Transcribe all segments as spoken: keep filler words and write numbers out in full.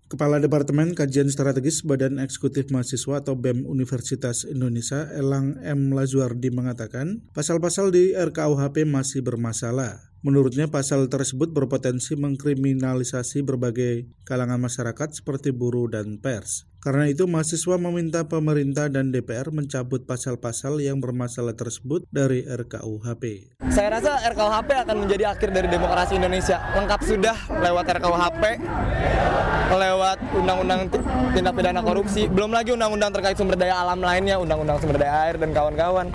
Kepala Departemen Kajian Strategis Badan Eksekutif Mahasiswa atau B E M Universitas Indonesia, Elang M. Lazuardi mengatakan, pasal-pasal di R K U H P masih bermasalah. Menurutnya pasal tersebut berpotensi mengkriminalisasi berbagai kalangan masyarakat seperti buruh dan pers. Karena itu mahasiswa meminta pemerintah dan D P R mencabut pasal-pasal yang bermasalah tersebut dari R K U H P. Saya rasa R K U H P akan menjadi akhir dari demokrasi Indonesia. Lengkap sudah lewat R K U H P, lewat undang-undang tindak pidana korupsi, belum lagi undang-undang terkait sumber daya alam lainnya, undang-undang sumber daya air dan kawan-kawan.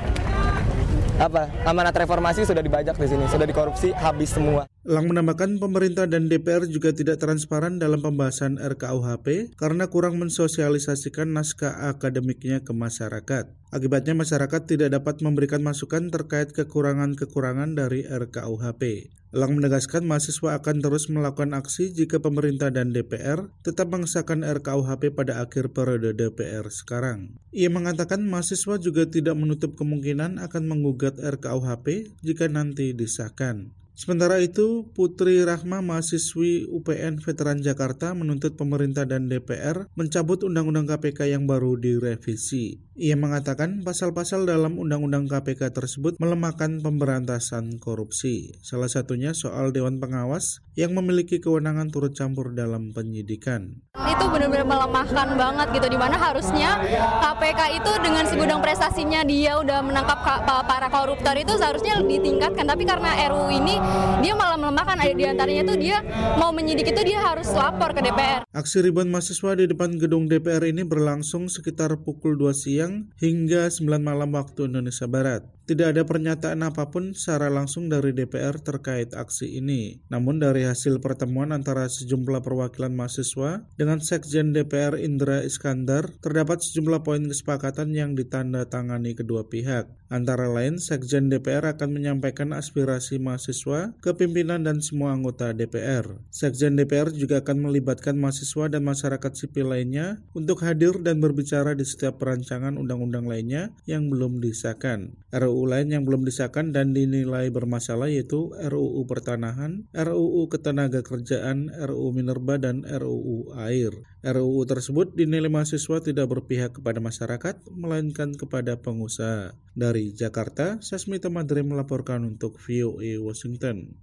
Apa amanat reformasi sudah dibajak di sini, sudah dikorupsi, habis semua. Elang menambahkan pemerintah dan D P R juga tidak transparan dalam pembahasan R K U H P karena kurang mensosialisasikan naskah akademiknya ke masyarakat. Akibatnya masyarakat tidak dapat memberikan masukan terkait kekurangan-kekurangan dari R K U H P. Elang menegaskan mahasiswa akan terus melakukan aksi jika pemerintah dan D P R tetap mengesahkan R K U H P pada akhir periode D P R sekarang. Ia mengatakan mahasiswa juga tidak menutup kemungkinan akan menggugat R K U H P jika nanti disahkan. Sementara itu, Putri Rahma, mahasiswi U P N Veteran Jakarta, menuntut pemerintah dan D P R mencabut Undang-Undang K P K yang baru direvisi. Ia mengatakan pasal-pasal dalam Undang-Undang K P K tersebut melemahkan pemberantasan korupsi. Salah satunya soal Dewan Pengawas yang memiliki kewenangan turut campur dalam penyidikan. Itu benar-benar melemahkan banget gitu, dimana harusnya K P K itu dengan segudang prestasinya dia udah menangkap para koruptor itu seharusnya ditingkatkan, tapi karena R U U ini dia malah melemahkan. Ada di antaranya tuh dia mau menyidik itu dia harus lapor ke D P R. Aksi ribuan mahasiswa di depan gedung D P R ini berlangsung sekitar pukul dua siang hingga sembilan malam waktu Indonesia Barat. Tidak ada pernyataan apapun secara langsung dari D P R terkait aksi ini. Namun dari hasil pertemuan antara sejumlah perwakilan mahasiswa dengan Sekjen D P R Indra Iskandar, terdapat sejumlah poin kesepakatan yang ditandatangani kedua pihak. Antara lain, Sekjen D P R akan menyampaikan aspirasi mahasiswa ke pimpinan dan semua anggota D P R. Sekjen D P R juga akan melibatkan mahasiswa dan masyarakat sipil lainnya untuk hadir dan berbicara di setiap perancangan undang-undang lainnya yang belum disahkan. R U U lain yang belum disahkan dan dinilai bermasalah yaitu R U U Pertanahan, R U U Ketenagakerjaan, R U U Minerba, dan R U U Air. R U U tersebut dinilai mahasiswa tidak berpihak kepada masyarakat, melainkan kepada pengusaha. Dari Jakarta, Sasmita Madre melaporkan untuk V O A Washington.